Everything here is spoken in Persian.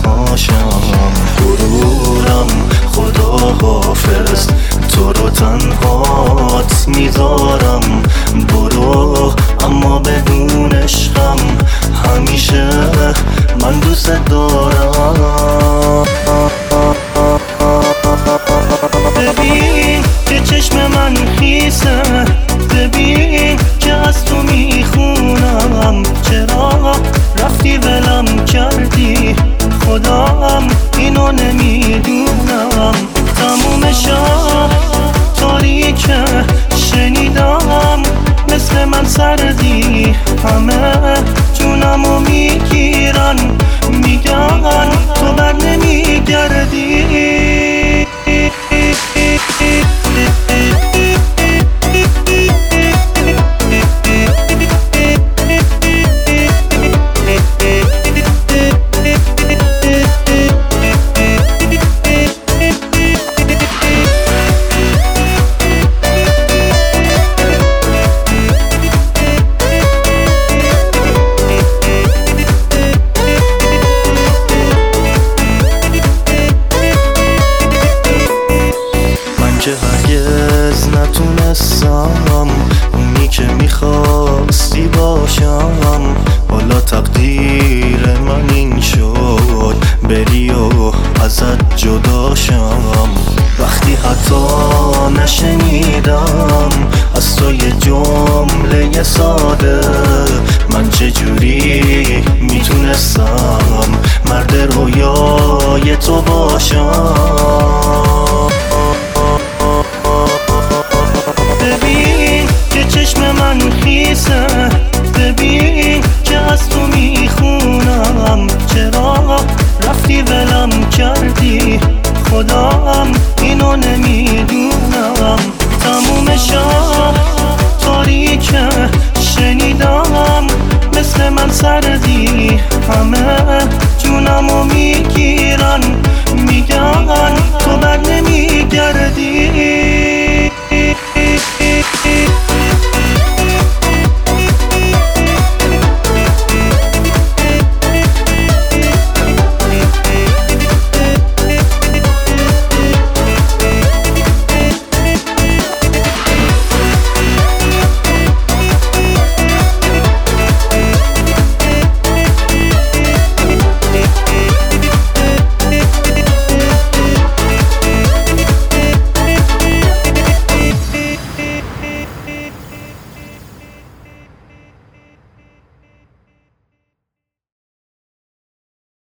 تنهاشم، غرورم خدا حافظ، تو رو تنهات میذارم. برو اما بدون عشقم، همیشه من دوست دارم. ببین که چشم من خیسه، ببین که از تو میخونم. چرا رفتی ولم کردی؟ خودم اینو نمیدونم. تموم شب تاریکه، شنیدم مثل من سردی. همه جونمو میگیرن، میگن تو بر نمیگردی. که هرگز نتونستم اونی که میخواستی باشم. حالا تقدیر من این شد بری و ازت جداشم. وقتی حتی نشنیدم از تو یه جمله ساده، من چجوری میتونستم مرد رویای تو باشم؟ ببین که چشم من خیسه، ببین که از تو میخونم. چرا رفتی ولم کردی؟ خودم اینو نمیدونم. تموم شب تاریکه، شنیدم مثل من سردی. همه جونمو میگیرن، میگن تو بر نمیگردی.